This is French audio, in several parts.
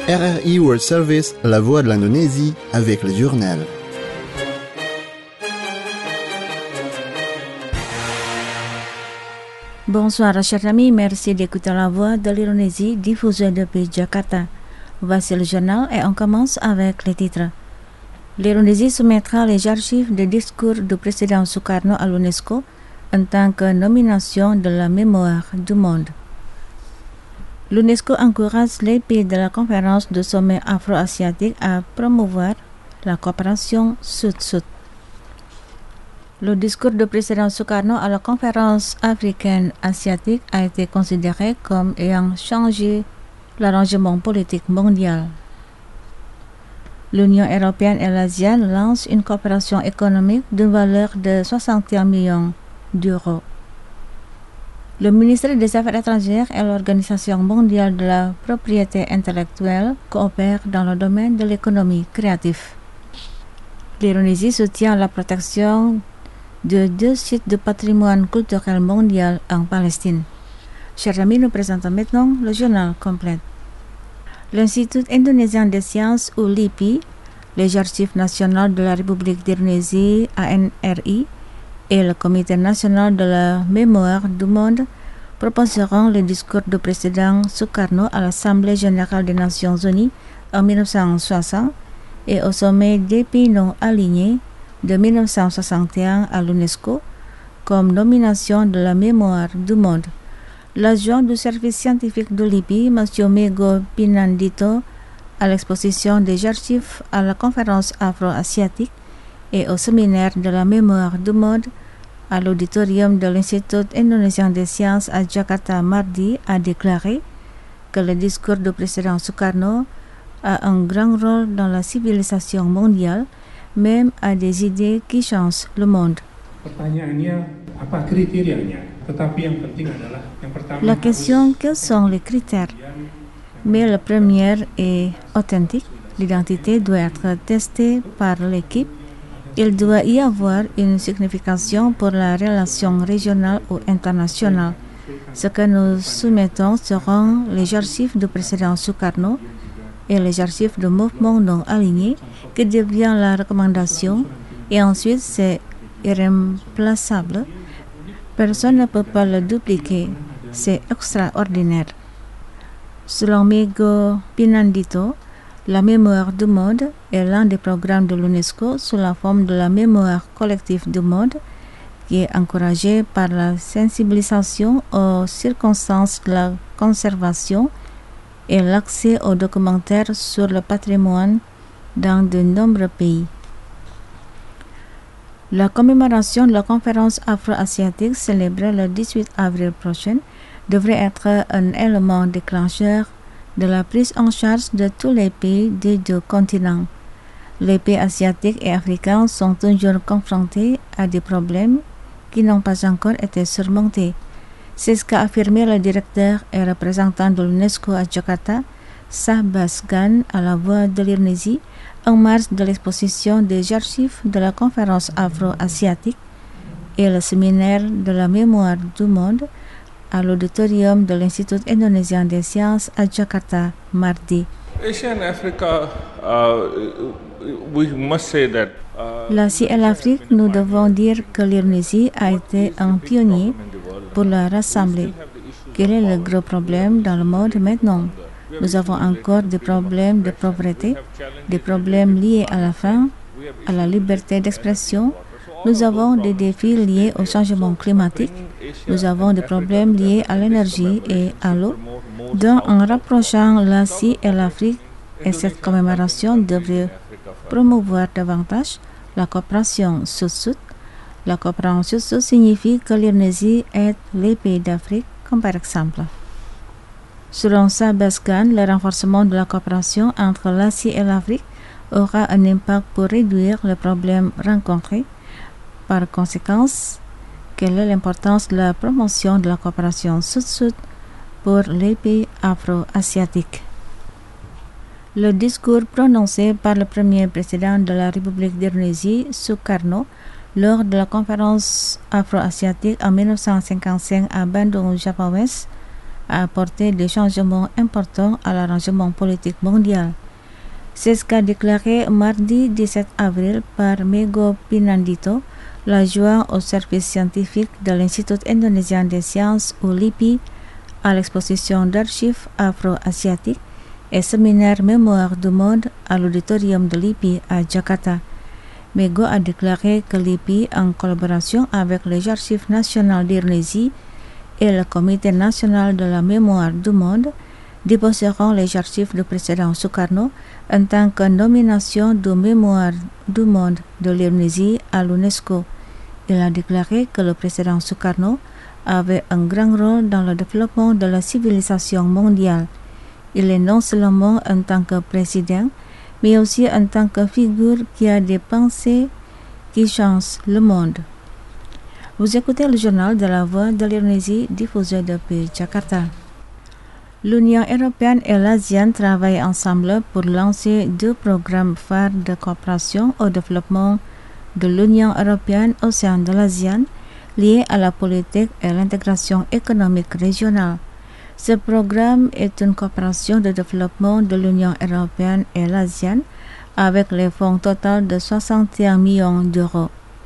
RRI World Service, la voix de l'Indonésie, avec le journal. Bonsoir chers amis, merci d'écouter la voix de l'Indonésie diffusée depuis Jakarta. Voici le journal et on commence avec les titres. L'Indonésie soumettra les archives des discours du président Sukarno à l'UNESCO en tant que nomination de la mémoire du monde. L'UNESCO encourage les pays de la conférence de sommet afro-asiatique à promouvoir la coopération sud-sud. Le discours du président Sukarno à la conférence africaine asiatique a été considéré comme ayant changé l'arrangement politique mondial. L'Union européenne et l'ASEAN lancent une coopération économique d'une valeur de 61 millions d'euros. Le ministère des Affaires étrangères et l'Organisation mondiale de la propriété intellectuelle coopèrent dans le domaine de l'économie créative. L'Indonésie soutient la protection de 2 sites de patrimoine culturel mondial en Palestine. Chers amis, nous présentons maintenant le journal complet. L'Institut indonésien des sciences ou LIPI, les archives nationales de la République d'Indonésie ANRI et le Comité national de la mémoire du monde proposeront le discours du président Sukarno à l'Assemblée générale des Nations unies en 1960 et au sommet des pays non alignés de 1961 à l'UNESCO comme nomination de la mémoire du monde. L'adjoint du service scientifique de l'IPI, M. Mego Pinandito, à l'exposition des archives à la conférence afro-asiatique et au séminaire de la mémoire du monde à l'auditorium de l'Institut indonésien des sciences à Jakarta mardi, a déclaré que le discours du président Sukarno a un grand rôle dans la civilisation mondiale, même à des idées qui changent le monde. La question, quels sont les critères? Mais le premier est authentique. L'identité doit être testée par l'équipe. Il doit y avoir une signification pour la relation régionale ou internationale. Ce que nous soumettons seront les archives du président Sukarno et les archives du mouvement non aligné qui devient la recommandation et ensuite c'est irremplaçable. Personne ne peut pas le dupliquer. C'est extraordinaire. Selon Mego Pinandito, la mémoire du monde est l'un des programmes de l'UNESCO sous la forme de la mémoire collective du monde qui est encouragée par la sensibilisation aux circonstances de la conservation et l'accès aux documentaires sur le patrimoine dans de nombreux pays. La commémoration de la conférence afro-asiatique célébrée le 18 avril prochain devrait être un élément déclencheur de la prise en charge de tous les pays des 2 continents. Les pays asiatiques et africains sont toujours confrontés à des problèmes qui n'ont pas encore été surmontés. C'est ce qu'a affirmé le directeur et représentant de l'UNESCO à Jakarta, Shahbaz Khan, à la voix de l'Indonésie, en marge de l'exposition des archives de la conférence afro-asiatique et le séminaire de la mémoire du monde à l'auditorium de l'Institut indonésien des sciences à Jakarta mardi. L'Asie et l'Afrique, nous devons dire que l'Indonésie a été un pionnier pour la rassembler. Quel est le gros problème dans le monde maintenant? Nous avons encore des problèmes de pauvreté, des problèmes liés à la faim, à la liberté d'expression. Nous avons des défis liés au changement climatique. Nous avons des problèmes liés à l'énergie et à l'eau. Donc, en rapprochant l'Asie et l'Afrique, et cette commémoration devrait promouvoir davantage la coopération sud-sud. La coopération sud-sud signifie que l'Indonésie aide les pays d'Afrique, comme par exemple. Selon Shahbaz Khan, le renforcement de la coopération entre l'Asie et l'Afrique aura un impact pour réduire les problèmes rencontrés. Par conséquent, quelle est l'importance de la promotion de la coopération sud-sud pour les pays afro-asiatiques? Le discours prononcé par le premier président de la République d'Indonésie, Sukarno, lors de la conférence afro-asiatique en 1955 à Bandung, Java Ouest, a apporté des changements importants à l'arrangement politique mondial. C'est ce qu'a déclaré mardi 17 avril par Mego Pinandito, l'adjoint au service scientifique de l'Institut indonésien des sciences ou LIPI à l'exposition d'archives afro-asiatiques et séminaire Mémoire du monde à l'auditorium de l'IPI à Jakarta. Mego a déclaré que l'IPI, en collaboration avec les archives nationales d'Indonésie et le Comité national de la mémoire du monde, déposeront les archives du président Sukarno en tant que nomination de mémoire du monde de l'Indonésie à l'UNESCO. Il a déclaré que le président Sukarno avait un grand rôle dans le développement de la civilisation mondiale. Il est non seulement en tant que président, mais aussi en tant que figure qui a des pensées qui changent le monde. Vous écoutez le journal de la Voix de l'Indonésie diffusé depuis Jakarta. L'Union européenne et l'ASEAN travaillent ensemble pour lancer 2 programmes phares de coopération au développement de l'Union européenne au sein de l'ASEAN liés à la politique et l'intégration économique régionale. Ce programme est une coopération de développement de l'Union européenne et l'ASEAN avec les fonds totaux de 61 millions d'euros.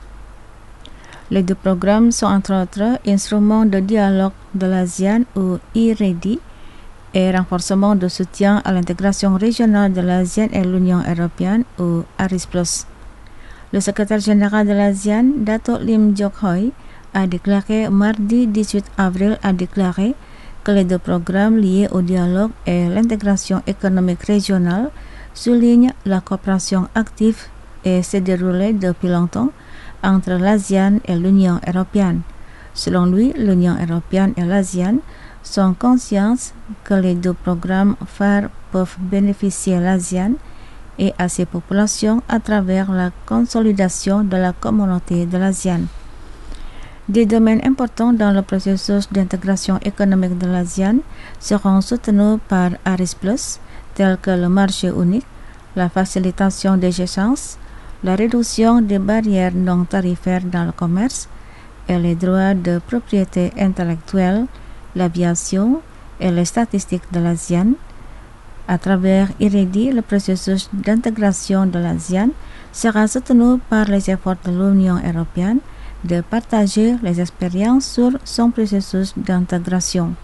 Les 2 programmes sont entre autres instruments de dialogue de l'ASEAN ou IREDI et renforcement de soutien à l'intégration régionale de l'ASEAN et l'Union européenne ou ARIS+. Le secrétaire général de l'ASEAN, Dato' Lim Jock Hoi, a déclaré mardi 18 avril que les 2 programmes liés au dialogue et l'intégration économique régionale soulignent la coopération active et s'est déroulée depuis longtemps entre l'ASEAN et l'Union européenne. Selon lui, l'Union européenne et l'ASEAN sont conscients que les 2 programmes phares peuvent bénéficier à l'ASEAN et à ses populations à travers la consolidation de la communauté de l'ASEAN. Des domaines importants dans le processus d'intégration économique de l'ASEAN seront soutenus par ARIS+, tels que le marché unique, la facilitation des échanges, la réduction des barrières non tarifaires dans le commerce et les droits de propriété intellectuelle, l'aviation et les statistiques de l'ASEAN. À travers IREDI, le processus d'intégration de l'ASEAN sera soutenu par les efforts de l'Union européenne de partager les expériences sur son processus d'intégration.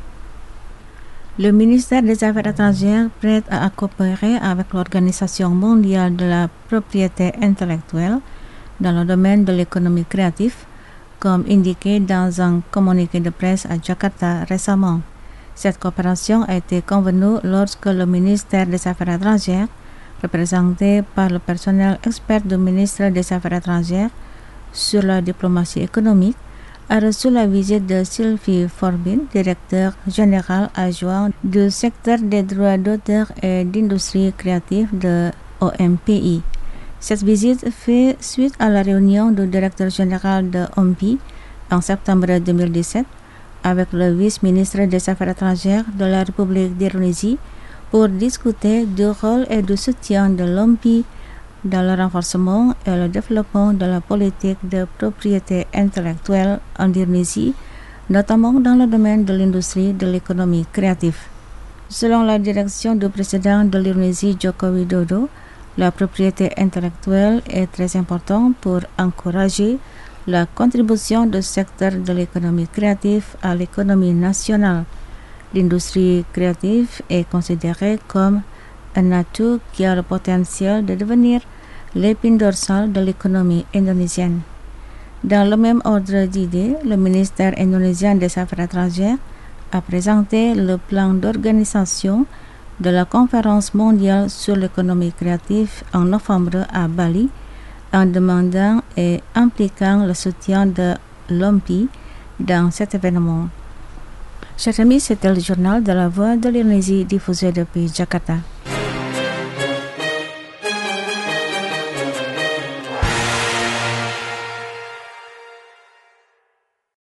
Le ministère des Affaires étrangères prête à coopérer avec l'Organisation mondiale de la propriété intellectuelle dans le domaine de l'économie créative, comme indiqué dans un communiqué de presse à Jakarta récemment. Cette coopération a été convenue lorsque le ministère des Affaires étrangères, représenté par le personnel expert du ministère des Affaires étrangères sur la diplomatie économique, a reçu la visite de Sylvie Forbin, directeur général adjoint du secteur des droits d'auteur et d'industrie créative de OMPI. Cette visite fait suite à la réunion du directeur général de OMPI en septembre 2017 avec le vice-ministre des Affaires étrangères de la République d'Indonésie pour discuter du rôle et du soutien de l'OMPI dans le renforcement et le développement de la politique de propriété intellectuelle en Indonésie, notamment dans le domaine de l'industrie de l'économie créative. Selon la direction du président de l'Indonésie, Joko Widodo, la propriété intellectuelle est très importante pour encourager la contribution du secteur de l'économie créative à l'économie nationale. L'industrie créative est considérée comme un atout qui a le potentiel de devenir l'épine dorsale de l'économie indonésienne. Dans le même ordre d'idées, le ministère indonésien des Affaires étrangères a présenté le plan d'organisation de la conférence mondiale sur l'économie créative en novembre à Bali, en demandant et impliquant le soutien de l'OMPI dans cet événement. Chers amis, c'était le journal de la Voix de l'Indonésie diffusé depuis Jakarta.